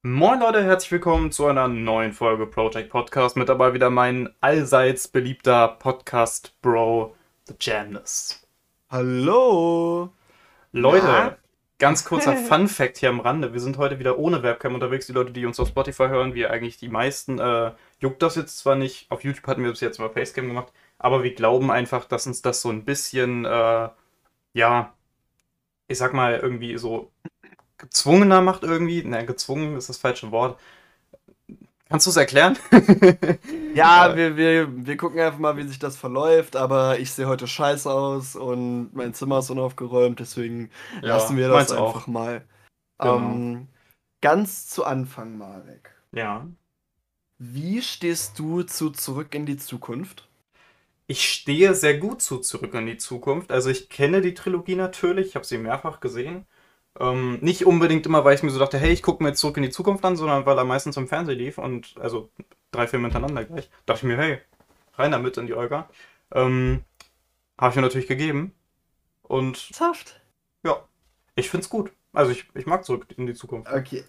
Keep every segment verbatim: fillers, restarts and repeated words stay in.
Moin Leute, herzlich willkommen zu einer neuen Folge Project Podcast. Mit dabei wieder mein allseits beliebter Podcast-Bro, The Jamness. Hallo! Na? Leute, ganz kurzer Fun-Fact hier am Rande. Wir sind heute wieder ohne Webcam unterwegs. Die Leute, die uns auf Spotify hören, wie eigentlich die meisten, äh, juckt das jetzt zwar nicht. Auf YouTube hatten wir bis jetzt mal Facecam gemacht. Aber wir glauben einfach, dass uns das so ein bisschen, äh, ja, ich sag mal, irgendwie so gezwungener macht irgendwie. Ne, gezwungen ist das falsche Wort. Kannst du es erklären? Ja, Äh, wir, wir, wir gucken einfach mal, wie sich das verläuft, aber ich sehe heute scheiße aus und mein Zimmer ist unaufgeräumt, deswegen lassen ja, wir das meins auch. einfach mal. Genau. Ähm, ganz zu Anfang, Marek. Ja. Wie stehst du zu Zurück in die Zukunft? Ich stehe sehr gut zu Zurück in die Zukunft. Also ich kenne die Trilogie natürlich, ich habe sie mehrfach gesehen. Ähm, nicht unbedingt immer, weil ich mir so dachte, hey, ich gucke mir jetzt Zurück in die Zukunft an, sondern weil er meistens im Fernsehen lief und also drei Filme hintereinander gleich. Dachte ich mir, hey, rein damit in die Olga. Ähm, Habe ich mir natürlich gegeben. Und Saft. ja, ich find's gut. Also ich, ich mag Zurück in die Zukunft. Okay.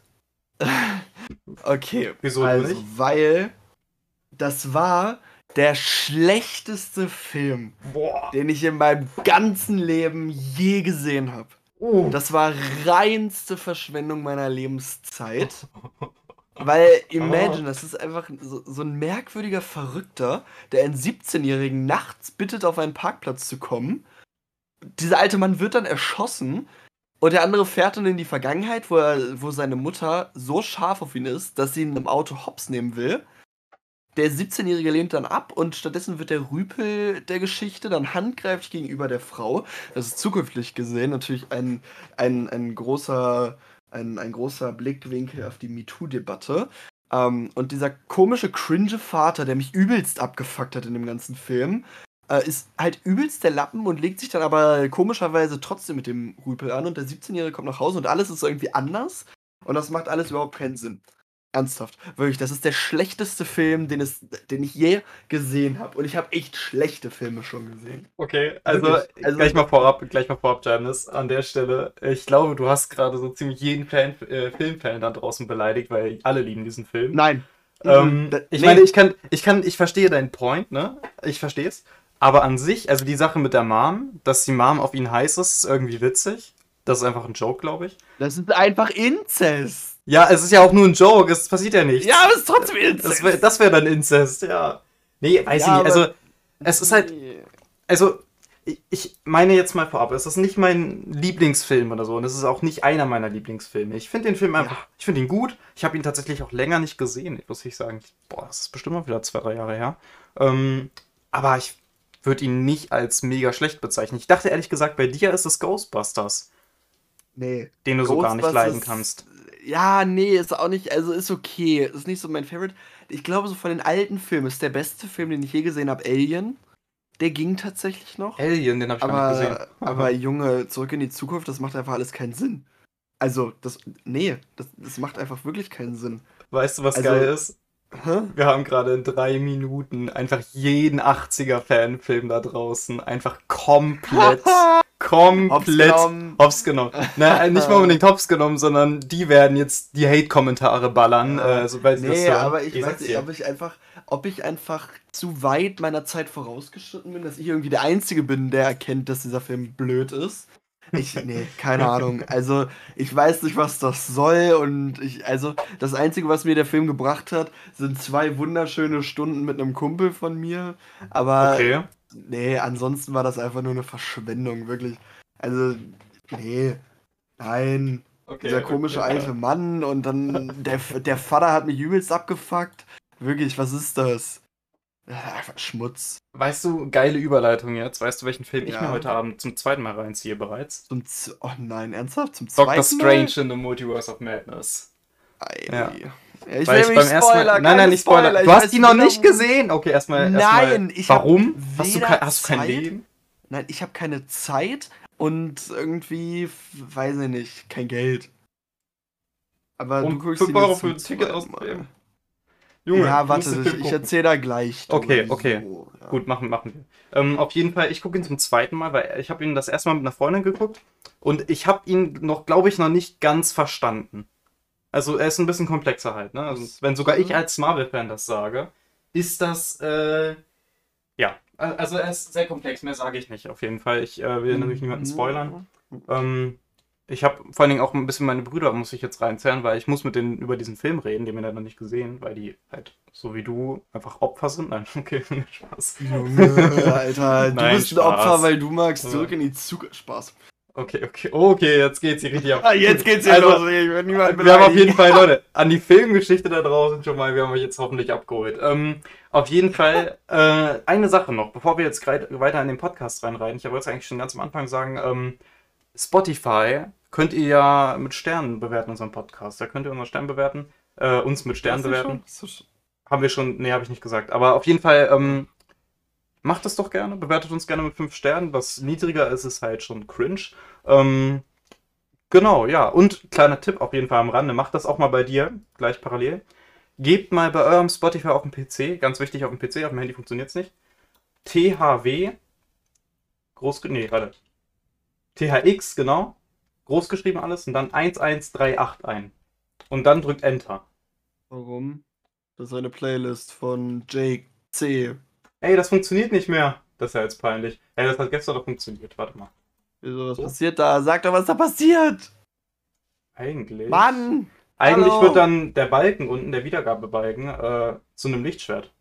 Okay, Wieso du also, nicht? weil das war der schlechteste Film, Boah. den ich in meinem ganzen Leben je gesehen habe. Uh. Das war reinste Verschwendung meiner Lebenszeit. Weil, Ah. imagine, das ist einfach so, so ein merkwürdiger Verrückter, der einen siebzehnjährigen nachts bittet, auf einen Parkplatz zu kommen. Dieser alte Mann wird dann erschossen und der andere fährt dann in die Vergangenheit, wo, er, wo seine Mutter so scharf auf ihn ist, dass sie ihn im Auto hops nehmen will. Der siebzehnjährige lehnt dann ab und stattdessen wird der Rüpel der Geschichte dann handgreiflich gegenüber der Frau. Das ist zukünftig gesehen natürlich ein, ein, ein, großer, ein, ein großer Blickwinkel auf die MeToo-Debatte. Ähm, und dieser komische, cringe Vater, der mich übelst abgefuckt hat in dem ganzen Film, äh, ist halt übelst der Lappen und legt sich dann aber komischerweise trotzdem mit dem Rüpel an. Und der siebzehnjährige kommt nach Hause und alles ist irgendwie anders. Und das macht alles überhaupt keinen Sinn. Ernsthaft, wirklich, das ist der schlechteste Film, den, es, den ich je gesehen habe. Und ich habe echt schlechte Filme schon gesehen. Okay, also Wirklich. Also, gleich mal vorab, gleich mal vorab, Janice, an der Stelle. Ich glaube, du hast gerade so ziemlich jeden Fan, äh, Filmfan da draußen beleidigt, weil alle lieben diesen Film. nein. Mhm, Ähm, da, ich meine, nee. ich kann, ich kann, ich verstehe deinen Point, ne? Ich verstehe es. Aber an sich, also die Sache mit der Mom, dass die Mom auf ihn heiß ist, ist irgendwie witzig. Das ist einfach ein Joke, glaube ich. Das ist einfach Inzest. Ja, es ist ja auch nur ein Joke, es passiert ja Ja, nichts. aber es ist trotzdem Das wäre Inzest. das wär dann Inzest, ja. Nee, weiß ich Ja, nicht. Also, aber. es ist halt, Nee. also, ich ich meine jetzt mal vorab, es ist nicht mein Lieblingsfilm oder so und es ist auch nicht einer meiner Lieblingsfilme. Ich finde den Film Ja. einfach, ich finde ihn gut. Ich habe ihn tatsächlich auch länger nicht gesehen, muss ich sagen. Boah, das ist bestimmt mal wieder zwei, drei Jahre her. Ähm, aber ich würde ihn nicht als mega schlecht bezeichnen. Ich dachte ehrlich gesagt, bei dir ist es Ghostbusters, Nee. den du so gar nicht leiden Ghostbusters. kannst. Ja, nee, ist auch nicht. Also, ist okay. Ist nicht so mein Favorite. Ich glaube, so von den alten Filmen ist der beste Film, den ich je gesehen habe, Alien. Der ging tatsächlich noch. Alien, den habe ich gar nicht gesehen. Aber, aber Junge, zurück in die Zukunft, das macht einfach alles keinen Sinn. Also, das, nee, das, das macht einfach wirklich keinen Sinn. Weißt du, was geil Also, ist? hä? Wir haben gerade in drei Minuten einfach jeden achtziger-Fanfilm da draußen einfach komplett, Hops komplett genommen. hops genommen. Na, nicht mal unbedingt hops genommen, sondern die werden jetzt die Hate-Kommentare ballern, Ja, äh, sobald sie das nee, hören. aber ich Ich weiß sag's nicht, dir. ob ich einfach, ob ich einfach zu weit meiner Zeit vorausgeschritten bin, dass ich irgendwie der Einzige bin, der erkennt, dass dieser Film blöd ist. Ich, nee, keine Ahnung. Also, ich weiß nicht, was das soll und ich, also, das Einzige, was mir der Film gebracht hat, sind zwei wunderschöne Stunden mit einem Kumpel von mir. Aber, Okay, nee, ansonsten war das einfach nur eine Verschwendung, wirklich. Also, nee, nein. Dieser okay, komische okay. alte Mann und dann der, der Vater hat mich übelst abgefuckt. Wirklich, was ist das? Ja, einfach Schmutz. Weißt du, geile Überleitung jetzt. Weißt du, welchen Film ich mir Ja. heute Abend zum zweiten Mal reinziehe bereits? Zum Z oh nein, ernsthaft? Zum Doctor zweiten Strange Mal? in the Multiverse of Madness. Ei, Ja. ui. Ja, ich Weil will ich nicht beim ersten Mal. Spoiler, Nein, nein, keine nicht Spoiler. Spoiler. Du Ich hast weiß die noch weder. nicht gesehen. Okay, erstmal, erstmal. Nein, ich habe Warum? Hast du, kein, weder hast du kein Zeit. Leben? Nein, ich habe keine Zeit und irgendwie, weiß ich nicht, kein Geld. Aber du Um guckst fünf ihn Euro jetzt für zum ein Ticket zweiten auszugeben? Mal. Junge, Ja, du musst warte, den ich, Film ich gucken. erzähle da gleich Okay, drüber. okay. So, ja. Gut, machen, machen wir. Ähm, auf jeden Fall, ich gucke ihn zum zweiten Mal, weil ich habe ihn das erste Mal mit einer Freundin geguckt und ich habe ihn noch, glaube ich, noch nicht ganz verstanden. Also er ist ein bisschen komplexer halt, ne? Also, wenn sogar ich als Marvel-Fan das sage, ist das, äh, ja. Also er ist sehr komplex, mehr sage ich nicht, auf jeden Fall. Ich äh, will natürlich niemanden spoilern. Ähm, ich habe vor allen Dingen auch ein bisschen meine Brüder, muss ich jetzt reinzerren, weil ich muss mit denen über diesen Film reden, den wir leider noch nicht gesehen, weil die halt, so wie du, einfach Opfer sind. Nein, okay, Spaß. Junge, Alter, du Nein, bist ein Spaß. Opfer, weil du magst Ja. zurück in die Zukunft. Spaß. Okay, okay, okay, jetzt geht's hier richtig ab. Ah, jetzt geht's hier Also, los. Ich werd niemanden wir haben auf jeden beleidigen. Fall, Leute, an die Filmgeschichte da draußen schon mal, wir haben euch jetzt hoffentlich abgeholt. Ähm, auf jeden Fall, äh, eine Sache noch, bevor wir jetzt greit- weiter in den Podcast reinreiten. Ich wollte es eigentlich schon ganz am Anfang sagen, ähm, Spotify könnt ihr ja mit Sternen bewerten, unseren Podcast. Da könnt ihr unseren Stern bewerten, äh, uns mit Sternen Hast du bewerten. schon? Hast du schon? Haben wir schon, nee, habe ich nicht gesagt. Aber auf jeden Fall, ähm, macht das doch gerne, bewertet uns gerne mit fünf Sternen. Was niedriger ist, ist halt schon cringe. Ähm, genau, ja. Und kleiner Tipp auf jeden Fall am Rande, macht das auch mal bei dir, gleich parallel. Gebt mal bei eurem Spotify auf dem P C, ganz wichtig auf dem P C, auf dem Handy funktioniert es nicht, T H W, groß, nee, warte, T H X, genau, groß geschrieben alles und dann eins eins drei acht ein. Und dann drückt Enter. Warum? Das ist eine Playlist von Jake C. Ey, das funktioniert nicht mehr. Das ist ja jetzt peinlich. Ey, das hat gestern doch funktioniert, warte mal. Wieso, was So? passiert da? Sag doch, was da passiert! Eigentlich. Mann! Eigentlich Hallo! wird dann der Balken unten, der Wiedergabebalken, äh, zu einem Lichtschwert.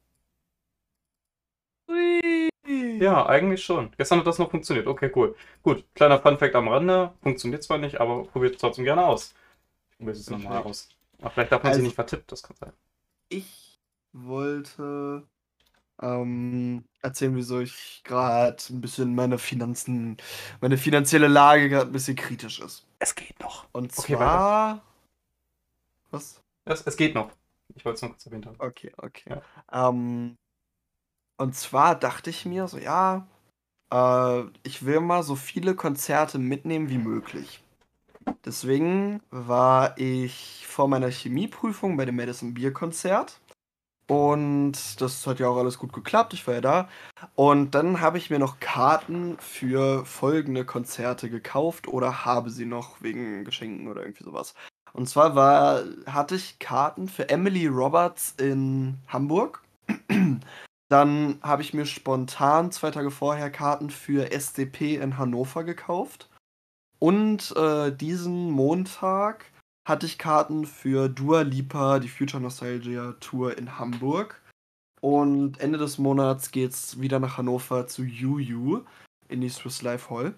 Ui. Ja, eigentlich schon. Gestern hat das noch funktioniert. Okay, cool. Gut, kleiner Funfact am Rande. Funktioniert zwar nicht, aber probiert es trotzdem gerne aus. Ich probiere es nochmal Perfekt. aus. Aber vielleicht darf man sie Also- nicht vertippt, das kann sein. Ich wollte ähm, erzählen, wieso ich gerade ein bisschen meine Finanzen, meine finanzielle Lage gerade ein bisschen kritisch ist. Es geht noch. Und Okay, zwar. Was? Es, es geht noch. Ich wollte es noch kurz erwähnt haben. Okay, okay. Ja. Ähm, und zwar dachte ich mir so, ja, äh, ich will mal so viele Konzerte mitnehmen wie möglich. Deswegen war ich vor meiner Chemieprüfung bei dem Madison Beer Konzert. Und das hat ja auch alles gut geklappt, ich war ja da. Und dann habe ich mir noch Karten für folgende Konzerte gekauft oder habe sie noch wegen Geschenken oder irgendwie sowas. Und zwar war, hatte ich Karten für Emily Roberts in Hamburg. Dann habe ich mir spontan zwei Tage vorher Karten für S D P in Hannover gekauft. Und äh, diesen Montag hatte ich Karten für Dua Lipa, die Future Nostalgia Tour in Hamburg. Und Ende des Monats geht's wieder nach Hannover zu Yu Yu in die Swiss Life Hall.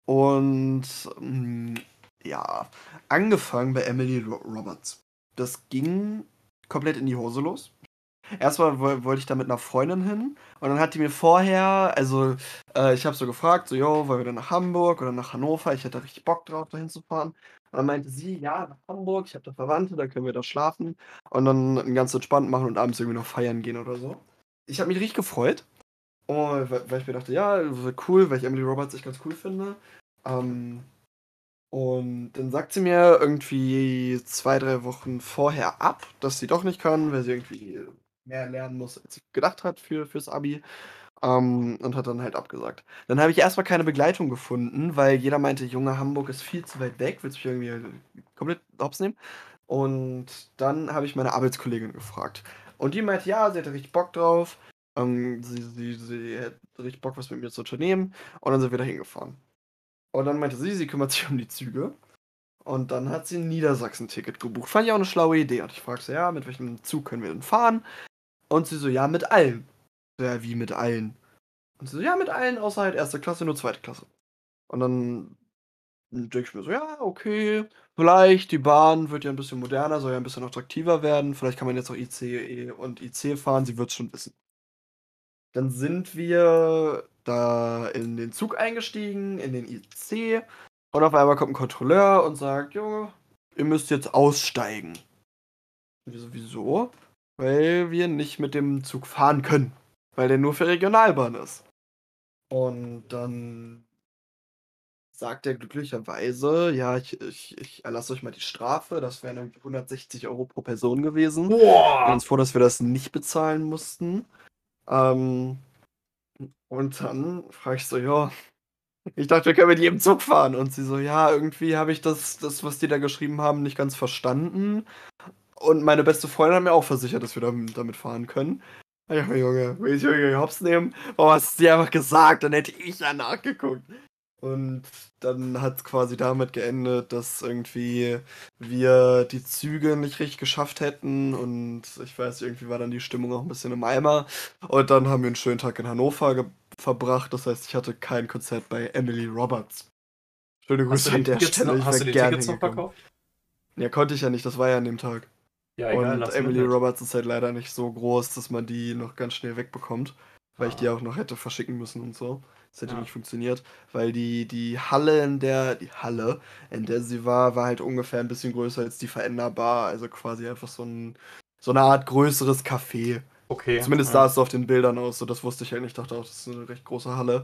Und mh, ja, angefangen bei Emily Ro- Roberts. Das ging komplett in die Hose los. Erstmal woll- wollte ich da mit einer Freundin hin und dann hat die mir vorher, also äh, ich habe so gefragt, so, yo, wollen wir denn nach Hamburg oder nach Hannover? Ich hätte richtig Bock drauf, da hinzufahren. Und dann meinte sie, ja, nach Hamburg, ich habe da Verwandte, da können wir da schlafen und dann ganz entspannt machen und abends irgendwie noch feiern gehen oder so. Ich habe mich richtig gefreut, und, weil, weil ich mir dachte, ja, cool, weil ich Emily Roberts echt ganz cool finde. Ähm, und dann sagt sie mir irgendwie zwei, drei Wochen vorher ab, dass sie doch nicht kann, weil sie irgendwie mehr lernen muss, als sie gedacht hat für, fürs Abi. Ähm, und hat dann halt abgesagt. Dann habe ich erstmal keine Begleitung gefunden, weil jeder meinte, Junge, Hamburg ist viel zu weit weg, willst du mich irgendwie komplett hops nehmen? Und dann habe ich meine Arbeitskollegin gefragt. Und die meinte, ja, sie hätte richtig Bock drauf. Ähm, sie, sie, sie hätte richtig Bock, was mit mir zu unternehmen. Und dann sind wir da hingefahren. Und dann meinte sie, sie kümmert sich um die Züge. Und dann hat sie ein Niedersachsen-Ticket gebucht. Fand ich auch eine schlaue Idee. Und ich fragte sie, ja, mit welchem Zug können wir denn fahren? Und sie so, ja, mit allen. So, ja, wie mit allen? Und sie so, ja, mit allen, außer halt erste Klasse, nur zweite Klasse. Und dann denke ich mir so, ja, okay, vielleicht, die Bahn wird ja ein bisschen moderner, soll ja ein bisschen attraktiver werden. Vielleicht kann man jetzt auch I C E und I C fahren, sie wird es schon wissen. Dann sind wir da in den Zug eingestiegen, in den I C. Und auf einmal kommt ein Kontrolleur und sagt, Junge, ihr müsst jetzt aussteigen. Und wir so, wieso? Weil wir nicht mit dem Zug fahren können. Weil der nur für Regionalbahn ist. Und dann sagt er glücklicherweise, ja, ich, ich, ich erlasse euch mal die Strafe. Das wären irgendwie hundertsechzig Euro pro Person gewesen. Wir sind Boah! uns froh, dass wir das nicht bezahlen mussten. Ähm, und dann frage ich so, ja, Ich dachte, wir können mit die im Zug fahren. Und sie so, ja, irgendwie habe ich das, das, was die da geschrieben haben, nicht ganz verstanden. Und meine beste Freundin hat mir auch versichert, dass wir dam- damit fahren können. Ich dachte mir, Junge, will ich irgendwie Hops nehmen? Warum hast du sie einfach gesagt? Dann hätte ich ja nachgeguckt. Und dann hat es quasi damit geendet, dass irgendwie wir die Züge nicht richtig geschafft hätten. Und ich weiß, irgendwie war dann die Stimmung auch ein bisschen im Eimer. Und dann haben wir einen schönen Tag in Hannover ge verbracht. Das heißt, ich hatte kein Konzert bei Emily Roberts. Schöne Hast du Grüße die an der Tickets Stelle. noch, Ich hast wäre du die gern Tickets noch hingekommen. verkauft? Ja, konnte ich ja nicht. Das war ja an dem Tag. Ja, egal, Und lass Emily mit. Roberts ist halt leider nicht so groß, dass man die noch ganz schnell wegbekommt, weil ich die Ah, auch noch hätte verschicken müssen und so. Das hätte ja. nicht funktioniert, weil die, die Halle, in der, die Halle, in der sie war, war halt ungefähr ein bisschen größer als die Veränderbar, also quasi einfach so ein, so eine Art größeres Café. Okay, Zumindest sah ja. es auf den Bildern aus, so das wusste ich halt nicht, ich dachte auch, das ist eine recht große Halle.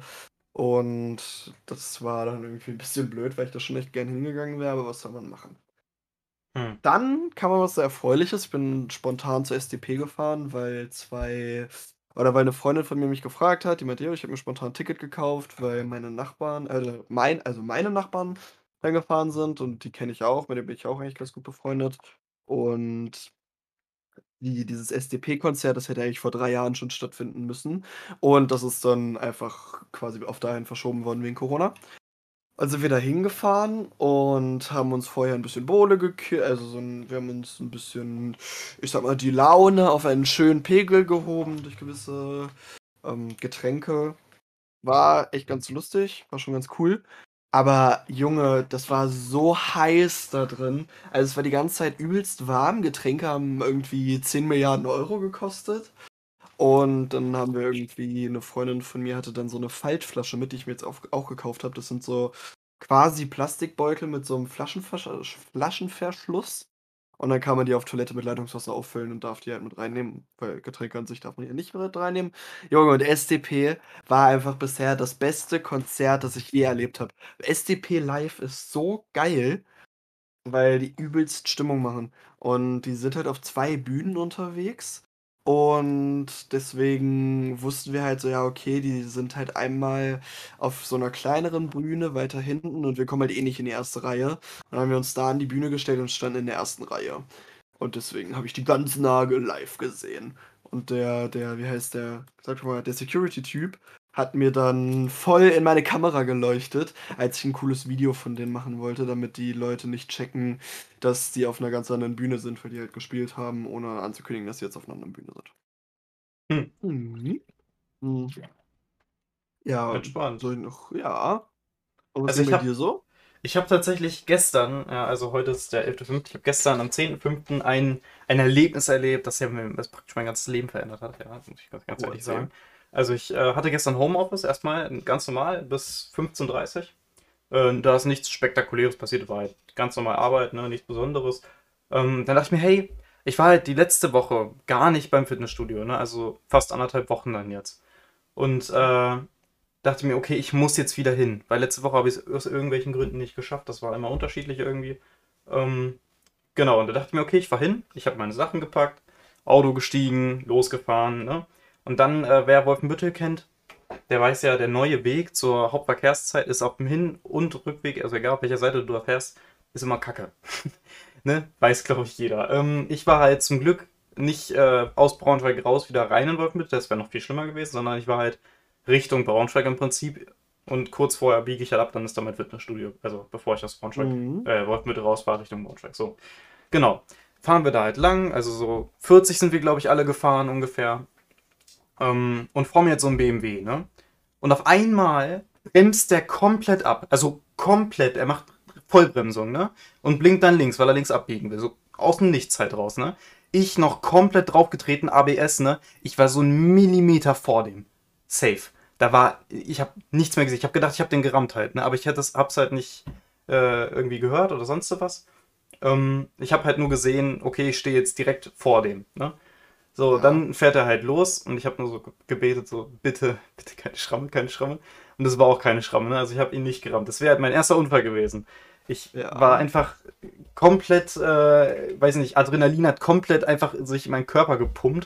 Und das war dann irgendwie ein bisschen blöd, weil ich da schon echt gern hingegangen wäre, aber was soll man machen? Hm. Dann kam aber was sehr Erfreuliches. Ich bin spontan zur S D P gefahren, weil zwei oder weil eine Freundin von mir mich gefragt hat. Die meinte: „Ja, ich habe mir spontan 'n Ticket gekauft, weil meine Nachbarn äh, mein also meine Nachbarn dann gefahren sind und die kenne ich auch, mit denen bin ich auch eigentlich ganz gut befreundet. Und die dieses S D P-Konzert, das hätte eigentlich vor drei Jahren schon stattfinden müssen. Und das ist dann einfach quasi auf dahin verschoben worden wegen Corona. Also sind wir da hingefahren und haben uns vorher ein bisschen Bowle gekü also so 'n wir haben uns ein bisschen, ich sag mal, die Laune auf einen schönen Pegel gehoben durch gewisse, ähm, Getränke. War echt ganz lustig, war schon ganz cool. Aber Junge, das war so heiß da drin. Also, es war die ganze Zeit übelst warm. Getränke haben irgendwie zehn Milliarden Euro gekostet. Und dann haben wir irgendwie eine Freundin von mir hatte dann so eine Faltflasche mit, die ich mir jetzt auf auch gekauft habe. Das sind so quasi Plastikbeutel mit so einem Flaschenversch Flaschenverschluss. Und dann kann man die auf Toilette mit Leitungswasser auffüllen und darf die halt mit reinnehmen, weil Getränke an sich darf man ja nicht mit reinnehmen. Junge, und S D P war einfach bisher das beste Konzert, das ich je erlebt habe. S D P live ist so geil, weil die übelst Stimmung machen. Und die sind halt auf zwei Bühnen unterwegs. Und deswegen wussten wir halt so, ja, okay, die sind halt einmal auf so einer kleineren Bühne weiter hinten und wir kommen halt eh nicht in die erste Reihe. Und dann haben wir uns da an die Bühne gestellt und standen in der ersten Reihe. Und deswegen habe ich die ganz Nagel live gesehen. Und der, der, wie heißt der, sag schon mal, der Security-Typ hat mir dann voll in meine Kamera geleuchtet, als ich ein cooles Video von denen machen wollte, damit die Leute nicht checken, dass die auf einer ganz anderen Bühne sind, weil die halt gespielt haben, ohne anzukündigen, dass sie jetzt auf einer anderen Bühne sind. Hm. Mhm. Mhm. Ja, Entspannt. soll ich noch, ja. Und was Also ging ich bei habe dir so? ich hab tatsächlich gestern, ja, also heute ist der elfte fünfte, ich habe gestern am zehnten fünften ein, ein Erlebnis erlebt, das ja mir das praktisch mein ganzes Leben verändert hat, ja, muss ich ganz, ganz Oh, ehrlich erzähl. sagen. Also ich äh, hatte gestern Homeoffice erstmal ganz normal bis fünfzehn Uhr dreißig. Äh, da ist nichts Spektakuläres passiert, war halt ganz normal Arbeit, ne, nichts Besonderes. Ähm, dann dachte ich mir, hey, ich war halt die letzte Woche gar nicht beim Fitnessstudio, ne, also fast anderthalb Wochen dann jetzt. Und äh, dachte mir, okay, ich muss jetzt wieder hin, weil letzte Woche habe ich es aus irgendwelchen Gründen nicht geschafft. Das war immer unterschiedlich irgendwie. Ähm, genau, und da dachte ich mir, okay, ich fahre hin, ich habe meine Sachen gepackt, Auto gestiegen, losgefahren. Ne? Und dann, äh, wer Wolfenbüttel kennt, der weiß ja, der neue Weg zur Hauptverkehrszeit ist auf dem Hin- und Rückweg, also egal auf welcher Seite du da fährst, ist immer Kacke. Ne? Weiß, glaube ich, jeder. Ähm, ich war halt zum Glück nicht äh, aus Braunschweig raus wieder rein in Wolfenbüttel, das wäre noch viel schlimmer gewesen, sondern ich war halt Richtung Braunschweig im Prinzip und kurz vorher biege ich halt ab, dann ist da mein Fitnessstudio, also bevor ich aus Braunschweig, Mhm. äh, Wolfenbüttel rausfahre Richtung Braunschweig. So, genau. Fahren wir da halt lang, also so vierzig sind wir, glaube ich, alle gefahren ungefähr. Ähm, und vor mir jetzt so ein B M W, ne? Und auf einmal bremst der komplett ab. Also komplett. Er macht Vollbremsung, ne? Und blinkt dann links, weil er links abbiegen will. So aus dem Nichts halt raus, ne? Ich noch komplett draufgetreten, A B S, ne? Ich war so einen Millimeter vor dem. Safe. Da war, ich habe nichts mehr gesehen. Ich habe gedacht, ich habe den gerammt halt, ne? Aber ich hätte es, hab's halt nicht äh, irgendwie gehört oder sonst was. Ähm, ich habe halt nur gesehen, okay, ich stehe jetzt direkt vor dem, ne? So, Ja. dann fährt er halt los und ich habe nur so gebetet, so, bitte, bitte keine Schramme, keine Schramme. Und es war auch keine Schramme, ne? Also ich habe ihn nicht gerammt. Das wäre halt mein erster Unfall gewesen. Ich war Ja. einfach komplett, äh, weiß nicht, Adrenalin hat komplett einfach sich in meinen Körper gepumpt,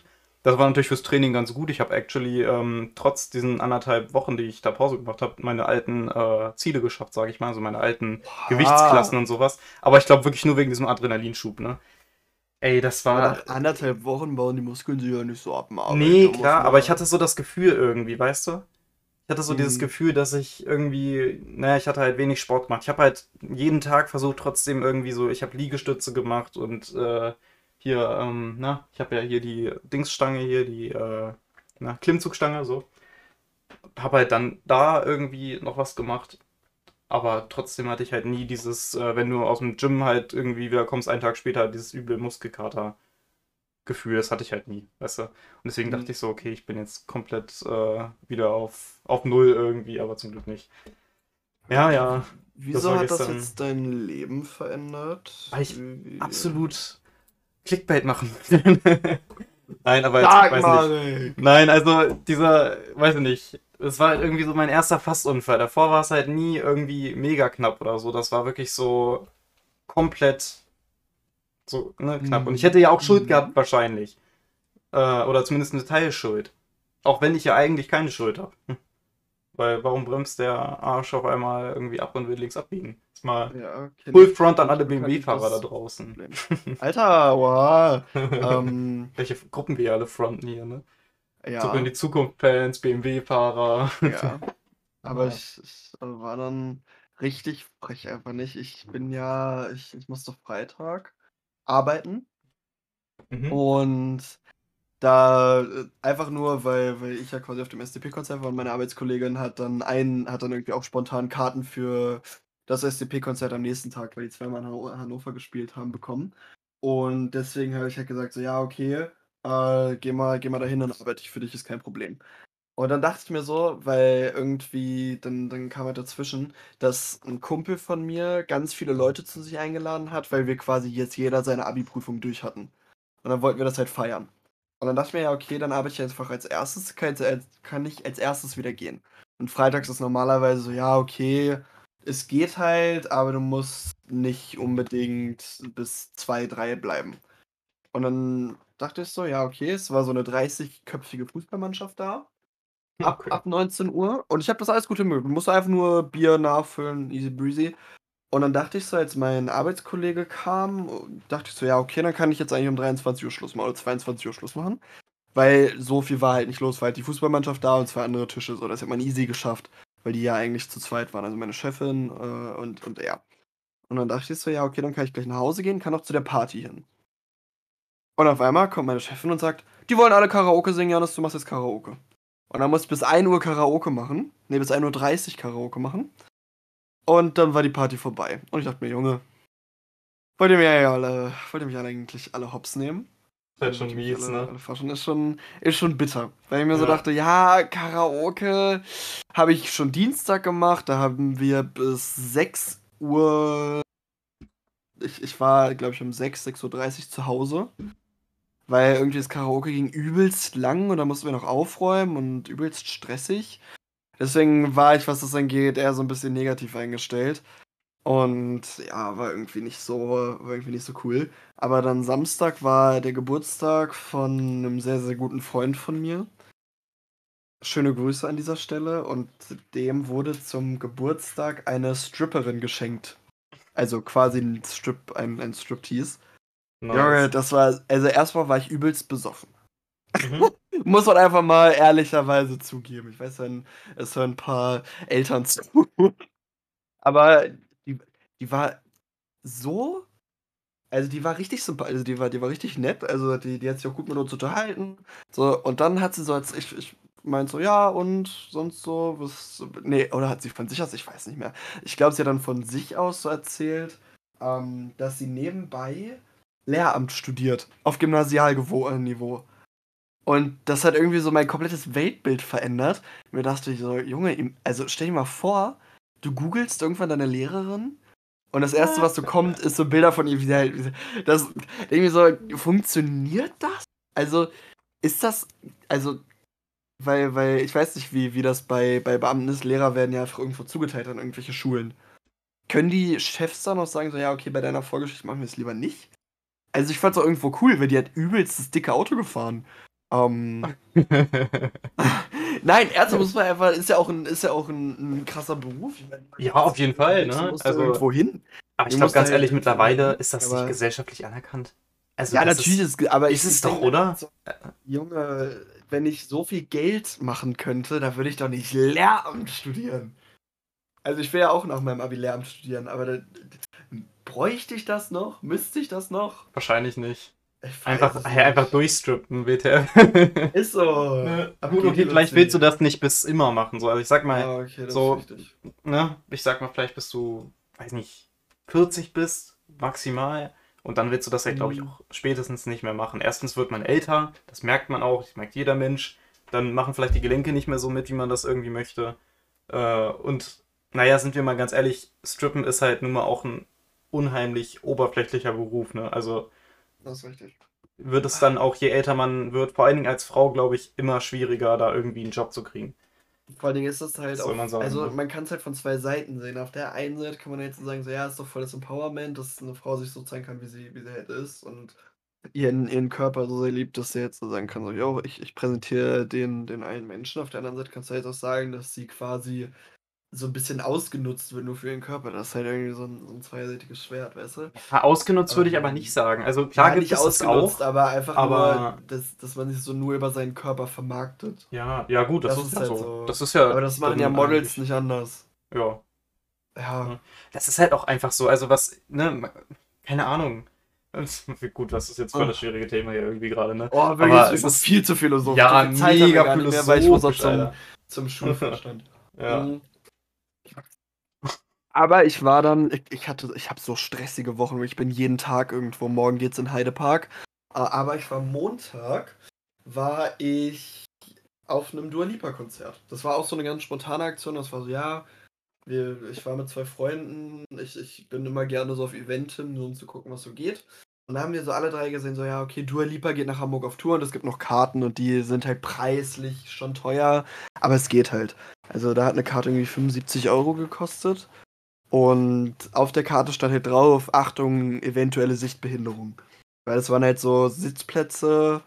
Das war natürlich fürs Training ganz gut. Ich habe actually ähm, trotz diesen anderthalb Wochen, die ich da Pause gemacht habe, meine alten äh, Ziele geschafft, sage ich mal, also meine alten Gewichtsklassen Ah, und sowas. Aber ich glaube wirklich nur wegen diesem Adrenalinschub, ne? Ey, das aber war. nach anderthalb Wochen bauen die Muskeln sich ja nicht so ab dem Arbeit. Nee, Da muss klar, aber ich hatte man. so das Gefühl irgendwie, weißt du? Ich hatte so dieses Hm. Gefühl, dass ich irgendwie, naja, ich hatte halt wenig Sport gemacht. Ich habe halt jeden Tag versucht, trotzdem irgendwie so, ich habe Liegestütze gemacht und äh, hier, ähm, na, ich habe ja hier die Dingsstange hier, die, äh, na, Klimmzugstange, so. Habe halt dann da irgendwie noch was gemacht, aber trotzdem hatte ich halt nie dieses, äh, wenn du aus dem Gym halt irgendwie wieder kommst, einen Tag später, dieses üble Muskelkater-Gefühl, das hatte ich halt nie, weißt du? Und deswegen Hm. dachte ich so, okay, ich bin jetzt komplett äh, wieder auf, auf Null irgendwie, aber zum Glück nicht. Ja, ja, das Wieso war hat das gestern, jetzt dein Leben verändert? weil ich Wie, wie... absolut Clickbait machen. Nein, aber jetzt, Sag weiß nicht. Marek! Nein, also dieser, weiß ich nicht. Es war halt irgendwie so mein erster Fastunfall. Davor war es halt nie irgendwie mega knapp oder so. Das war wirklich so komplett so, ne, knapp. Und ich hätte Mhm. ja auch Schuld gehabt, Mhm. wahrscheinlich. Äh, oder zumindest eine Teilschuld. Auch wenn ich ja eigentlich keine Schuld habe. Weil warum bremst der Arsch auf einmal irgendwie ab und will links abbiegen? Ist mal Ja, kenne Full ich, Front an kenn ich alle bekanntlich B M W-Fahrer da das draußen. Problem. Alter, wow. Ähm, Welche Gruppen wir alle fronten hier, ne? Zurück in ja, die Zukunft-Fans, B M W-Fahrer. ja. Aber Ah. ich, ich äh, war dann richtig frech einfach nicht. Ich bin ja, ich, ich musste Freitag arbeiten Mhm. und da äh, einfach nur, weil, weil ich ja quasi auf dem S D P-Konzert war und meine Arbeitskollegin hat dann einen, hat dann irgendwie auch spontan Karten für das S D P-Konzert am nächsten Tag, weil die zweimal in Hanno- Hannover gespielt haben, bekommen. Und deswegen habe ich halt gesagt, so ja, okay, äh, geh mal, geh mal dahin, dann arbeite ich für dich, ist kein Problem. Und dann dachte ich mir so, weil irgendwie, dann, dann kam halt dazwischen, dass ein Kumpel von mir ganz viele Leute zu sich eingeladen hat, weil wir quasi jetzt jeder seine Abi-Prüfung durch hatten. Und dann wollten wir das halt feiern. Und dann dachte ich mir, ja, okay, dann arbeite ich einfach als erstes, kann, ich als- kann ich als erstes wieder gehen. Und freitags ist normalerweise so, ja, okay, es geht halt, aber du musst nicht unbedingt bis zwei, drei bleiben. Und dann dachte ich so, ja, okay, es war so eine dreißigköpfige Fußballmannschaft da ab, Okay. ab neunzehn Uhr und ich habe das alles gut hinbekommen. Du musst einfach nur Bier nachfüllen, easy breezy. Und dann dachte ich so, als mein Arbeitskollege kam, dachte ich so, ja, okay, dann kann ich jetzt eigentlich um dreiundzwanzig Uhr Schluss machen oder zweiundzwanzig Uhr Schluss machen. Weil so viel war halt nicht los, war halt die Fußballmannschaft da und zwei andere Tische, so, das hat man easy geschafft, weil die ja eigentlich zu zweit waren, also meine Chefin äh, und, und er. Und dann dachte ich so, ja, okay, dann kann ich gleich nach Hause gehen, kann auch zu der Party hin. Und auf einmal kommt meine Chefin und sagt, die wollen alle Karaoke singen, Janis, du machst jetzt Karaoke. Und dann musste ich bis ein Uhr Karaoke machen. Ne, bis ein Uhr dreißig Karaoke machen. Und dann war die Party vorbei. Und ich dachte mir, Junge, wollt ihr mir ja alle, wollt ihr mich alle eigentlich alle hops nehmen? Ist halt Also wollt schon ihr mich mies, alle, ne? alle verarschen? Ist schon, ist schon bitter. Weil ich mir so Ja. dachte, ja, Karaoke habe ich schon Dienstag gemacht. Da haben wir bis sechs Uhr. Ich, ich war, glaube ich, um sechs, sechs Uhr dreißig zu Hause. Weil irgendwie das Karaoke ging übelst lang und da mussten wir noch aufräumen und übelst stressig. Deswegen war ich, was das angeht, eher so ein bisschen negativ eingestellt. Und ja, war irgendwie nicht so, war irgendwie nicht so cool. Aber dann Samstag war der Geburtstag von einem sehr, sehr guten Freund von mir. Schöne Grüße an dieser Stelle. Und dem wurde zum Geburtstag eine Stripperin geschenkt. Also quasi ein Strip, ein, ein Striptease. Junge, Nice. das war, also erstmal war ich übelst besoffen. Mhm. Muss man einfach mal ehrlicherweise zugeben. Ich weiß, wenn es hören ein paar Eltern zu. Aber die, die war so, also die war richtig sympathisch, also die war, die war richtig nett, also die, die hat sich auch gut mit uns unterhalten. So, und dann hat sie so, als ich, ich meinte so, ja, und sonst so, was, nee, oder hat sie von sich aus, ich weiß nicht mehr. Ich glaube, sie hat dann von sich aus so erzählt, ähm, dass sie nebenbei Lehramt studiert, auf Gymnasialniveau. Und das hat irgendwie so mein komplettes Weltbild verändert. Mir dachte ich so, Junge, im- also stell dir mal vor, du googelst irgendwann deine Lehrerin und das erste, was so kommt, ist so Bilder von ihr, wie sie halt, wie sie- das, irgendwie so, funktioniert das? Also, ist das, also, weil, weil, ich weiß nicht, wie, wie das bei, bei Beamten ist, Lehrer werden ja einfach irgendwo zugeteilt an irgendwelche Schulen. Können die Chefs dann noch sagen, so, ja, okay, bei deiner Vorgeschichte machen wir es lieber nicht? Also, ich fand's auch irgendwo cool, weil die hat übelst das dicke Auto gefahren. Ähm, Nein, Ärzte muss man einfach, ist ja auch ein, ist ja auch ein, ein krasser Beruf. Ich meine, Ja, auf jeden Fall, du ne? musst da Also, irgendwo hin. aber ich Du glaube, musst da ganz halt ehrlich, irgendwo mittlerweile hin. ist das nicht Aber gesellschaftlich anerkannt. Also, ja, das natürlich ist, ist es, aber ist ich, es ich doch, denke mir halt oder? so, Junge, wenn ich so viel Geld machen könnte, dann würde ich doch nicht Lehramt studieren. Also ich will ja auch nach meinem Abi Lehramt studieren, aber da, bräuchte ich das noch? Müsste ich das noch? Wahrscheinlich nicht. Ich weiß Einfach, es hey, einfach nicht. durchstrippen, W T F. Ist so. Ne? Ab Gut, geht die okay, vielleicht willst du Luzi. das nicht bis immer machen. So. Also ich sag mal, Ja, okay, das ist so, wichtig. ne, ich sag mal, vielleicht bis du, weiß nicht, vierzig bist, maximal. Und dann willst du das ja, glaube ich, Mhm. auch spätestens nicht mehr machen. Erstens wird man älter, das merkt man auch, das merkt jeder Mensch. Dann machen vielleicht die Gelenke nicht mehr so mit, wie man das irgendwie möchte. Äh, und naja, sind wir mal ganz ehrlich, Strippen ist halt nun mal auch ein unheimlich oberflächlicher Beruf, ne? Also Das ist richtig. wird es dann auch, je älter man wird, vor allen Dingen als Frau, glaube ich, immer schwieriger, da irgendwie einen Job zu kriegen. Vor allen Dingen ist das halt Was soll auch, man sagen, also ne? man kann es halt von zwei Seiten sehen. Auf der einen Seite kann man jetzt so sagen, so ja, ist doch voll das Empowerment, dass eine Frau sich so zeigen kann, wie sie, wie sie halt ist und ihren, ihren Körper so sehr liebt, dass sie jetzt so sagen kann, so, yo, ich, ich präsentiere den, den einen Menschen. Auf der anderen Seite kannst du halt auch sagen, dass sie quasi so ein bisschen ausgenutzt wird, nur für ihren Körper. Das ist halt irgendwie so ein, so ein zweiseitiges Schwert, weißt du? Ja, ausgenutzt würde ich aber nicht Ähm, sagen. Also klar ja, gibt nicht es das ausgenutzt, auch, aber einfach nur, aber dass, dass man sich so nur über seinen Körper vermarktet. ja, ja gut, das Das ist ist ja halt so. so. Das ist ja Aber das machen ja dann Models eigentlich, nicht anders. ja. Ja. Ne? Das ist halt auch einfach so, also was, ne, keine Ahnung. Gut, das ist jetzt voll Oh, das schwierige Thema hier irgendwie gerade, ne? oh wirklich, es Aber wird es noch ist, viel zu philosophisch. So ja, viel Zeit haben wir mega gar nicht mehr, weil ich muss auch philosophisch, zum, Alter. zum Schulvorstand. Ja. Mhm. Aber ich war dann, ich, ich hatte, ich habe so stressige Wochen. Ich bin jeden Tag irgendwo. Morgen geht's in Heidepark. Äh, Aber ich war Montag, war ich auf einem Dua Lipa Konzert. Das war auch so eine ganz spontane Aktion. Das war so, ja, wir, ich war mit zwei Freunden. Ich, ich bin immer gerne so auf Eventen, nur um zu gucken, was so geht. Und da haben wir so alle drei gesehen, so, ja, okay, Dua Lipa geht nach Hamburg auf Tour und es gibt noch Karten und die sind halt preislich schon teuer, aber es geht halt. Also da hat eine Karte irgendwie fünfundsiebzig Euro gekostet und auf der Karte stand halt drauf, Achtung, eventuelle Sichtbehinderung. Weil es waren halt so Sitzplätze,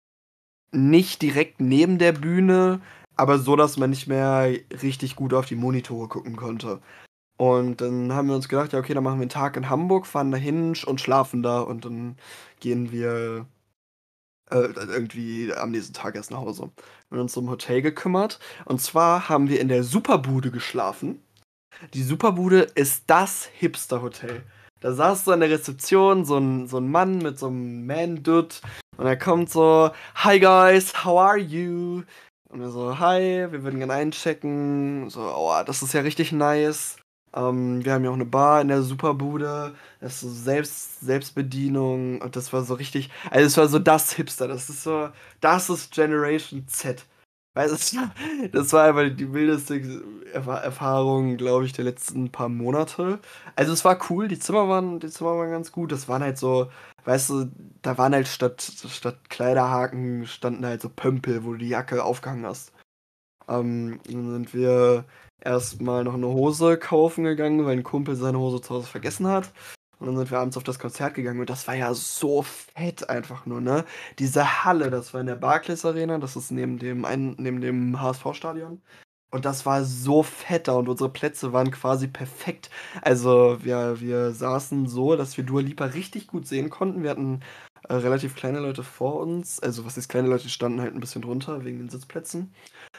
nicht direkt neben der Bühne, aber so, dass man nicht mehr richtig gut auf die Monitore gucken konnte. Und dann haben wir uns gedacht, ja, okay, dann machen wir einen Tag in Hamburg, fahren dahin und schlafen da und dann gehen wir äh, irgendwie am nächsten Tag erst nach Hause. Wir haben uns um ein Hotel gekümmert. Und zwar haben wir in der Superbude geschlafen. Die Superbude ist das Hipster-Hotel. Da saß so an der Rezeption so ein, so ein Mann mit so einem Man-Dutt und er kommt so, Hi guys, how are you? Und wir so, hi, wir würden gerne einchecken. So, oh, das ist ja richtig nice. Ähm, wir haben ja auch eine Bar in der Superbude. Das ist so Selbst, Selbstbedienung und das war so richtig, also es war so das Hipster. Das ist so, das ist Generation Z. Weil es, das war einfach die wildeste Erfa- Erfahrung, glaube ich, der letzten paar Monate. Also es war cool, die Zimmer waren, die Zimmer waren ganz gut. Das waren halt so, weißt du, da waren halt statt, statt Kleiderhaken standen halt so Pömpel, wo du die Jacke aufgehangen hast. Ähm, dann sind wir erstmal noch eine Hose kaufen gegangen, weil ein Kumpel seine Hose zu Hause vergessen hat. Und dann sind wir abends auf das Konzert gegangen und das war ja so fett einfach nur, ne? Diese Halle, das war in der Barclays Arena, das ist neben dem, ein, neben dem H S V-Stadion. Und das war so fett da und unsere Plätze waren quasi perfekt. Also wir, wir saßen so, dass wir Dua Lipa richtig gut sehen konnten. Wir hatten äh, relativ kleine Leute vor uns. Also was ist kleine Leute, die standen halt ein bisschen drunter wegen den Sitzplätzen.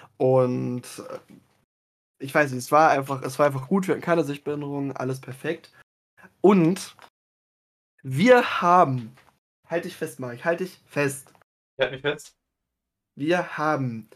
Und äh, ich weiß nicht, es war einfach, es war einfach gut, wir hatten keine Sichtbehinderung, alles perfekt. Und wir haben, halte ich fest, Marek, halte ich fest, Halt mich fest. wir haben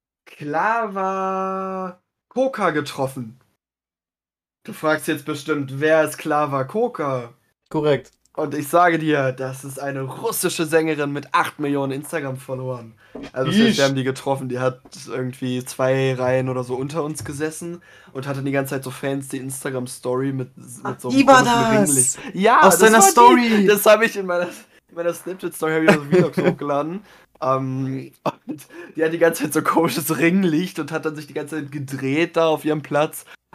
Klava Koka getroffen. Du fragst jetzt bestimmt, wer ist Klava Koka? Korrekt. Und ich sage dir, das ist eine russische Sängerin mit acht Millionen Instagram-Followern. Also das heißt, wir Isch. haben die getroffen. Die hat irgendwie zwei Reihen oder so unter uns gesessen und hatte die ganze Zeit so Fans die Instagram-Story mit, mit so einem Die war komischen Ringlicht. das! Ja, Aus das deiner war Story! die. Das habe ich in meiner, in meiner Snapchat-Story hab ich so Vlogs hochgeladen. Ähm, und die hat die ganze Zeit so komisches Ringlicht und hat dann sich die ganze Zeit gedreht da auf ihrem Platz.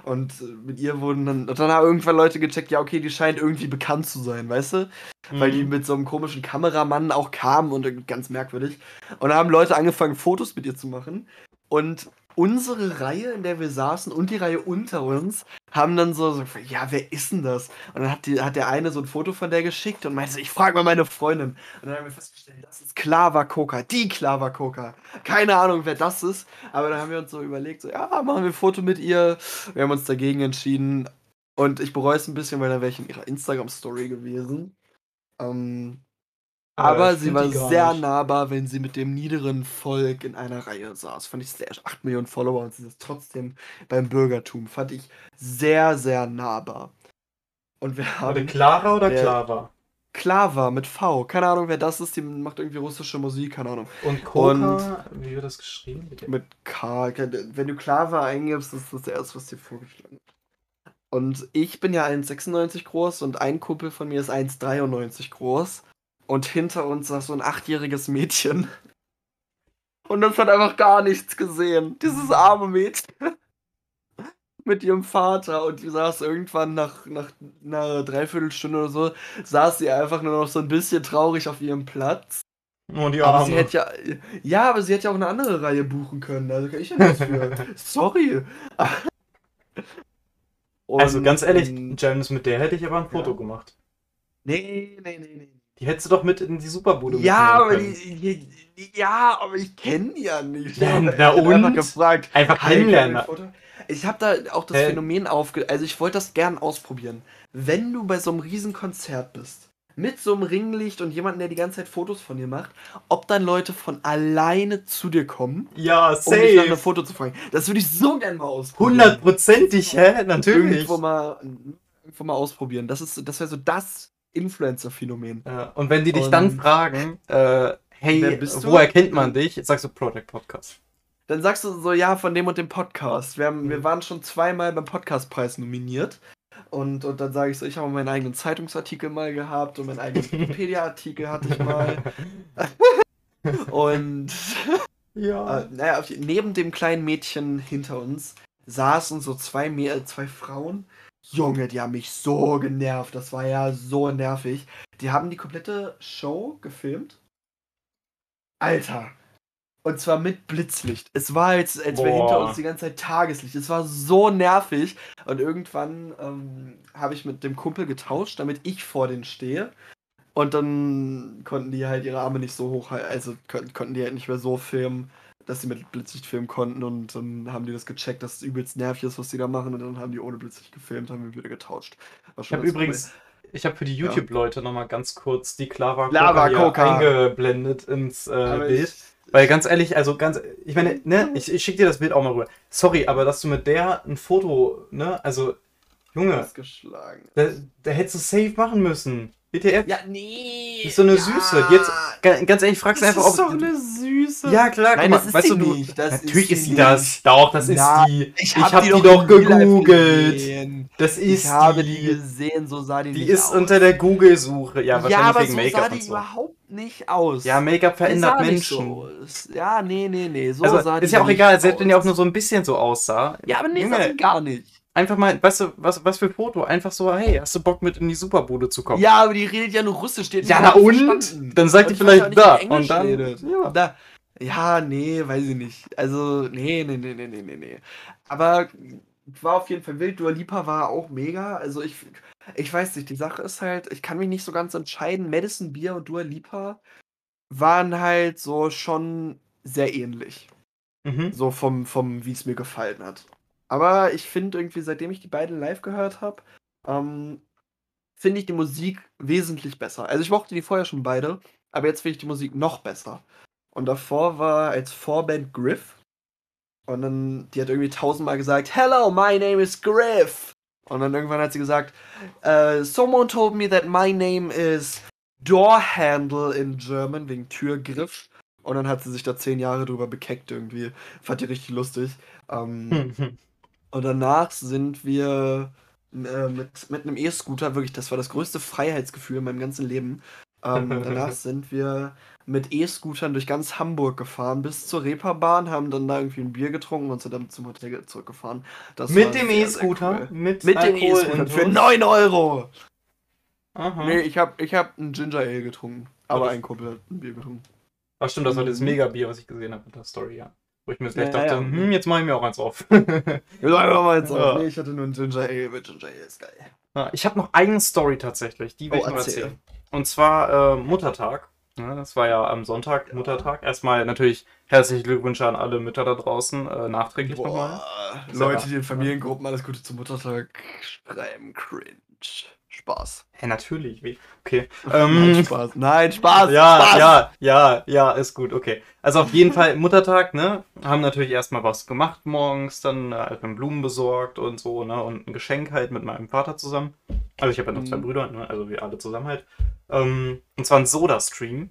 Und äh, mit ihr wurden dann, und dann haben irgendwann Leute gecheckt, ja, okay, die scheint irgendwie bekannt zu sein, weißt du? Mhm. Weil die mit so einem komischen Kameramann auch kamen und irgendwie ganz merkwürdig. Und da haben Leute angefangen, Fotos mit ihr zu machen. Und unsere Reihe, in der wir saßen, und die Reihe unter uns, haben dann so, so ja, wer ist denn das? Und dann hat, die, hat der eine so ein Foto von der geschickt und meinte, ich frage mal meine Freundin. Und dann haben wir festgestellt, das ist Klava Coca, die Klava Coca. Keine Ahnung, wer das ist, aber dann haben wir uns so überlegt, so, ja, machen wir ein Foto mit ihr. Wir haben uns dagegen entschieden und ich bereue es ein bisschen, weil da wäre ich in ihrer Instagram-Story gewesen. Ähm, aber ich sie find war die gar sehr nicht. nahbar, wenn sie mit dem niederen Volk in einer Reihe saß. Fand ich sehr, acht Millionen Follower und sie ist trotzdem beim Bürgertum. Fand ich sehr, sehr nahbar. Und wir Oder haben Clara oder der Klava? Klava mit V. Keine Ahnung, wer das ist. Die macht irgendwie russische Musik, keine Ahnung. Und Und Coca, wie wird das geschrieben? Bitte? mit K. Wenn du Klava eingibst, ist das der erste, was dir vorgeschlagen wird. Und ich bin ja eins Komma sechsundneunzig groß und ein Kumpel von mir ist eins Komma dreiundneunzig groß. Und hinter uns saß so ein achtjähriges Mädchen. Und das hat einfach gar nichts gesehen. Dieses arme Mädchen. Mit ihrem Vater. Und die saß irgendwann nach, nach einer Dreiviertelstunde oder so, saß sie einfach nur noch so ein bisschen traurig auf ihrem Platz. Oh, die Aber Arme. sie hätte ja. Ja, aber sie hätte ja auch eine andere Reihe buchen können. Also kann ich ja nichts für. Sorry. Und, Also ganz ehrlich, ähm, James, mit der hätte ich aber ein Foto ja. gemacht. Nee, nee, nee, nee. Die hättest du doch mit in die Superbude Ja, aber mitnehmen die, können. die, die, ja, aber ich kenne die ja nicht. Ja, Ich na hab und? einfach gefragt. Einfach Hi, können wir ein kennenlernen. Foto? Ich habe da auch das Hä? Phänomen aufge... Also ich wollte das gern ausprobieren. Wenn du bei so einem riesen Konzert bist, mit so einem Ringlicht und jemanden, der die ganze Zeit Fotos von dir macht, ob dann Leute von alleine zu dir kommen, Ja, um dich nach einem safe. Foto zu fragen. Das würde ich so gern mal ausprobieren. Hundertprozentig, hä? Natürlich. Irgendwo mal, irgendwo mal ausprobieren. Das ist, das wäre so das Influencer-Phänomen. Ja, und wenn die dich Und- dann fragen, äh, hey, Wer bist du? wo erkennt man dich? Jetzt sagst du Project Podcast. Dann sagst du so, ja, von dem und dem Podcast. Wir, haben, wir Mhm. waren schon zweimal beim Podcastpreis nominiert. Und, und dann sage ich so, ich habe meinen eigenen Zeitungsartikel mal gehabt und meinen eigenen Wikipedia-Artikel hatte ich mal. Und Ja. äh, naja, auf, neben dem kleinen Mädchen hinter uns saßen so zwei, Mä- zwei Frauen. Junge, die haben mich so genervt. Das war ja so nervig. Die haben die komplette Show gefilmt. Alter. Und zwar mit Blitzlicht. Es war, als, als wäre hinter Boah. uns die ganze Zeit Tageslicht. Es war so nervig. Und irgendwann ähm, habe ich mit dem Kumpel getauscht, damit ich vor denen stehe. Und dann konnten die halt ihre Arme nicht so hoch, also kon konnten die halt nicht mehr so filmen, dass sie mit Blitzlicht filmen konnten. Und dann haben die das gecheckt, dass es übelst nervig ist, was die da machen. Und dann haben die ohne Blitzlicht gefilmt, haben wir wieder getauscht. War Ich schon habe ganz übrigens, ich habe für die YouTube-Leute nochmal ganz kurz die Clara Lava hier Coca. eingeblendet ins äh, Aber Bild. ich- Weil ganz ehrlich, also ganz, ich meine, ne, ich, ich schicke dir das Bild auch mal rüber. Sorry, aber dass du mit der ein Foto, ne, also, Junge, ausgeschlagen. da, da hättest du safe machen müssen. W T F Ja, nee. ist so eine ja. Süße. Jetzt, ga- ganz ehrlich, fragst du Das einfach, ist ob. doch eine Süße. Ja, klar, Nein, guck mal, das ist weißt sie du, du. nicht. Das Natürlich ist ist sie sie das. nicht. Doch, das ist Na, die. Ich Ich hab, hab die die doch, doch in Real Life gegoogelt. gesehen. Das ist Ich habe die die. gesehen, so sah die, Die nicht ist aus. unter der Google-Suche. Ja, Ja, wahrscheinlich aber wegen so Make-up sah die und so. überhaupt nicht aus. Ja, Make-up die verändert sah nicht so Menschen. aus. Ja, nee, nee, nee. So Also, sah die ist ja auch nicht egal, selbst aus. wenn die auch nur so ein bisschen so aussah. Ja, aber nee, sah Junge, sie gar nicht. einfach mal, weißt du, was, was für ein Foto? Einfach so, hey, hast du Bock mit in die Superbude zu kommen? Ja, aber die redet ja nur Russisch. Die hat Ja, nicht na mal und? verstanden. Dann sagt Und die ich weiß auch vielleicht nicht, da. wie Englisch Und dann. redet. Ja. Da. Ja, nee, weiß ich nicht. Also, nee, nee, nee, nee, nee, nee, nee. Aber war auf jeden Fall wild. Dua Lipa war auch mega. Also, ich, ich weiß nicht, die Sache ist halt, ich kann mich nicht so ganz entscheiden. Madison Beer und Dua Lipa waren halt so schon sehr ähnlich. Mhm. So vom, vom wie es mir gefallen hat. Aber ich finde irgendwie, seitdem ich die beiden live gehört habe, ähm, finde ich die Musik wesentlich besser. Also ich mochte die vorher schon beide, aber jetzt finde ich die Musik noch besser. Und davor war als Vorband Griff. Und dann, die hat irgendwie tausendmal gesagt, Hello, my name is Griff. Und dann irgendwann hat sie gesagt, uh, Someone told me that my name is Door Handle in German, wegen Türgriff. Und dann hat sie sich da zehn Jahre drüber bekeckt irgendwie. Fand die richtig lustig. Ähm, und danach sind wir äh, mit, mit einem E-Scooter, wirklich, das war das größte Freiheitsgefühl in meinem ganzen Leben, Ähm, danach sind wir mit E-Scootern durch ganz Hamburg gefahren, bis zur Reeperbahn, haben dann da irgendwie ein Bier getrunken und sind dann zum Hotel zurückgefahren. Das Mit war dem sehr, sehr E-Scooter, cool. mit Mit den E-Scootern für Alkoholintus. neun Euro! Nee, Aha. ich hab, ich hab ein Ginger Ale getrunken. Oh, Aber das, ein Kumpel hat ein Bier getrunken. ach stimmt, das war das Mhm. Mega-Bier, was ich gesehen habe mit der Story, ja. Wo ich mir jetzt gleich Ja, dachte, ja. hm, jetzt mache ich mir auch eins auf. Wir sagen mal jetzt auf. Nee, Ja. ich hatte nur ein Ginger Ale, mit Ginger Ale ist geil. Ja, ich habe noch eine Story tatsächlich, die will Oh, ich noch erzähl. erzählen. Und zwar äh, Muttertag. Ja, das war ja am Sonntag, Muttertag. Erstmal natürlich herzliche Glückwünsche an alle Mütter da draußen, äh, nachträglich nochmal. Boah, Ist ja Leute, da, die in ne? Familiengruppen alles Gute zum Muttertag schreiben, cringe. Spaß. Hä, natürlich. Wie? Okay. Nein, Ähm, Spaß. Nein, Spaß. ja, Spaß. ja, ja, ja, ist gut, okay. Also auf jeden Fall Muttertag, ne? Haben natürlich erstmal was gemacht morgens, dann äh, halt Blumen besorgt und so, ne? Und ein Geschenk halt mit meinem Vater zusammen. Also ich habe ja noch zwei Mhm. Brüder, ne? Also wir alle zusammen halt. Ähm, und zwar ein Soda-Stream.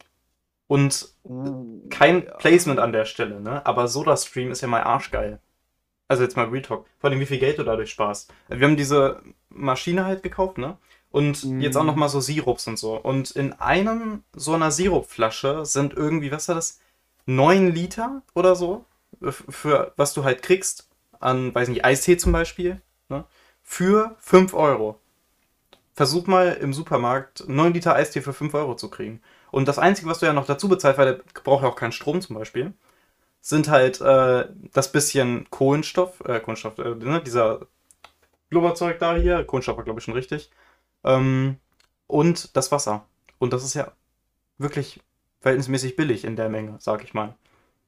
Und Uh, kein ja. Placement an der Stelle, ne? Aber SodaStream ist ja mal arschgeil. Also jetzt mal Real Talk. Vor allem, wie viel Geld du dadurch sparst. Wir haben diese Maschine halt gekauft, ne? Und Mhm. jetzt auch nochmal so Sirups und so. Und in einem so einer Sirupflasche sind irgendwie, was war das? neun Liter oder so. Für was du halt kriegst. An, weiß nicht, Eistee zum Beispiel. Ne? Für fünf Euro. Versuch mal im Supermarkt neun Liter Eistee für fünf Euro zu kriegen. Und das Einzige, was du ja noch dazu bezahlst, weil der braucht ja auch keinen Strom zum Beispiel, sind halt äh, das bisschen Kohlenstoff, äh, Kohlenstoff, äh, ne, dieser Blubberzeug da hier, Kohlenstoff war glaube ich schon richtig, ähm, und das Wasser. Und das ist ja wirklich verhältnismäßig billig in der Menge, sag ich mal.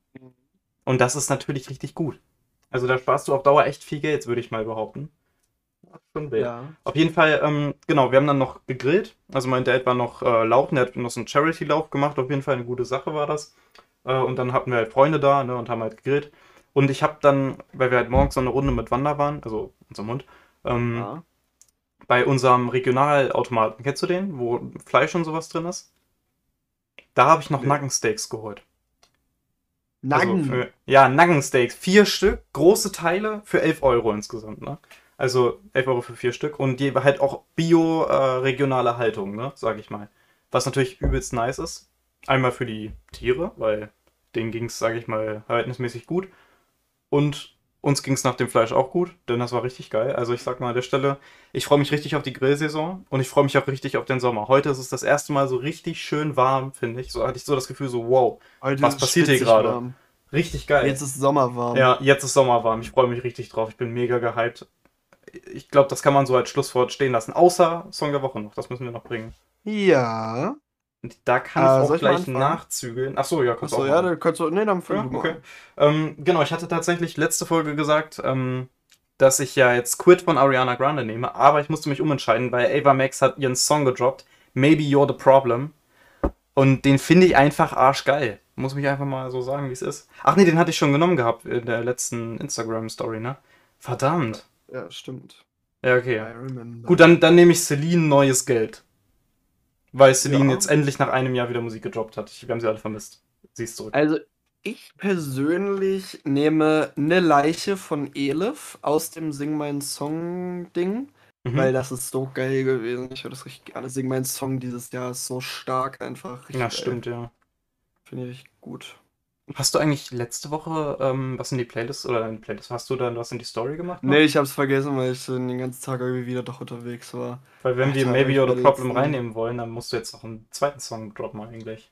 Und das ist natürlich richtig gut. Also da sparst du auf Dauer echt viel Geld, würde ich mal behaupten. Das ist schon wild. Ja. Auf jeden Fall, ähm, genau, wir haben dann noch gegrillt. Also mein Dad war noch äh, laufen, der hat noch so einen Charity-Lauf gemacht. Auf jeden Fall eine gute Sache war das. Äh, und dann hatten wir halt Freunde da, ne, und haben halt gegrillt. Und ich habe dann, weil wir halt morgens so eine Runde mit Wander waren, also unserem Hund, ähm, Ja. bei unserem Regionalautomaten, kennst du den, wo Fleisch und sowas drin ist? Da habe ich noch Nee. Nuggensteaks geholt. Naggen. Also für, ja, Nuggensteaks. Vier Stück, große Teile für elf Euro insgesamt, ne? Also elf Euro für vier Stück und die halt auch bio-regionale äh, Haltung, ne? Sag ich mal. Was natürlich übelst nice ist. Einmal für die Tiere, weil denen ging es, sag ich mal, verhältnismäßig gut. Und uns ging es nach dem Fleisch auch gut, denn das war richtig geil. Also ich sag mal an der Stelle, ich freue mich richtig auf die Grillsaison und ich freue mich auch richtig auf den Sommer. Heute ist es das erste Mal so richtig schön warm, finde ich. So hatte ich so das Gefühl, so wow, Heute was ist passiert hier spitzig gerade? warm. Richtig geil. Jetzt ist Sommer warm. Ja, jetzt ist Sommer warm. Ich freue mich richtig drauf. Ich bin mega gehypt. Ich glaube, das kann man so als Schlusswort stehen lassen. Außer Song der Woche noch. Das müssen wir noch bringen. Ja. Und da kann Äh, ich soll auch ich mal gleich anfangen? nachzügeln. Achso, ja, kannst du Achso, auch ja, machen. dann kannst du. Nee, dann fang Ja, du mal okay. an. Ähm, genau, ich hatte tatsächlich letzte Folge gesagt, ähm, dass ich ja jetzt Quit von Ariana Grande nehme, aber ich musste mich umentscheiden, weil Ava Max hat ihren Song gedroppt, Maybe You're the Problem. Und den finde ich einfach arschgeil. Muss mich einfach mal so sagen, wie es ist. Ach nee, den hatte ich schon genommen gehabt in der letzten Instagram-Story, ne? Verdammt. Ja, stimmt. Ja, okay. I remember. Gut, dann, dann nehme ich Celine Neues Geld. Weil Celine Ja. jetzt endlich nach einem Jahr wieder Musik gedroppt hat. Ich, wir haben sie alle vermisst. Sie ist zurück. Also, ich persönlich nehme eine Leiche von Elif aus dem Sing Mein Song-Ding, Mhm. weil das ist so geil gewesen. Ich höre das richtig gerne. Sing Mein Song dieses Jahr ist so stark einfach. Richtig Ja, geil. stimmt, ja. Finde ich richtig gut. Hast du eigentlich letzte Woche ähm, was in die Playlist oder in die Playlist? Hast du dann was in die Story gemacht? noch? Nee, ich hab's vergessen, weil ich den ganzen Tag irgendwie wieder doch unterwegs war. Weil wenn wir Alter, Maybe ich You're war the Problem letzten- reinnehmen wollen, dann musst du jetzt noch einen zweiten Song droppen eigentlich.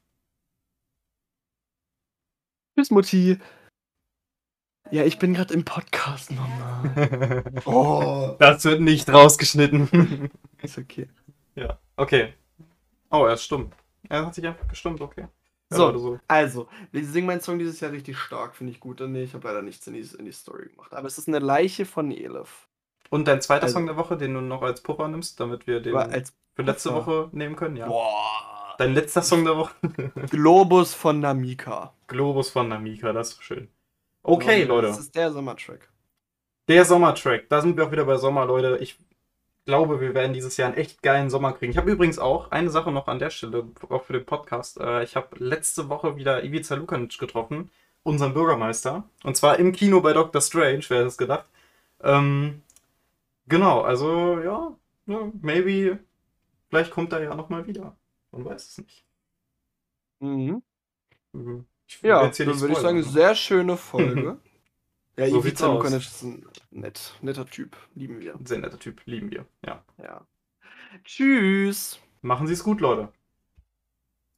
Tschüss, Mutti. Ja, ich bin gerade im Podcast, Mama. Oh. Das wird nicht rausgeschnitten. Ist okay. Ja, okay. Oh, er ist stumm. Er hat sich einfach gestummt, okay. Ja, So. Leute, so. Also, wir singen meinen Song dieses Jahr richtig stark, finde ich gut. Nee, ich habe leider nichts in die, in die Story gemacht. Aber es ist eine Leiche von Elif. Und dein zweiter Also- Song der Woche, den du noch als Puffer nimmst, damit wir den Aber als für letzte Puffer. Woche nehmen können, ja. Boah. Dein letzter Song der Woche? Globus von Namika. Globus von Namika, das ist schön. Okay, Und Leute. Das ist der Sommertrack. Der Sommertrack. Da sind wir auch wieder bei Sommer, Leute. Ich glaube, wir werden dieses Jahr einen echt geilen Sommer kriegen. Ich habe übrigens auch eine Sache noch an der Stelle, auch für den Podcast. Äh, Ich habe letzte Woche wieder Ivica Lukanic getroffen, unseren Bürgermeister. Und zwar im Kino bei Doctor Strange, wer hätte es gedacht. Ähm, genau, also ja, ja, maybe, vielleicht kommt er ja nochmal wieder. Man weiß es nicht. Mhm. Mhm. Ich will Ja, jetzt hier dann nicht würde ich sagen, spoilern, ne? sehr schöne Folge. Ja, So sieht's Ivica aus. Lukanic ist ein nett, netter Typ. Lieben wir. Ein sehr netter Typ, lieben wir. Ja. Ja. Tschüss. Machen Sie es gut, Leute.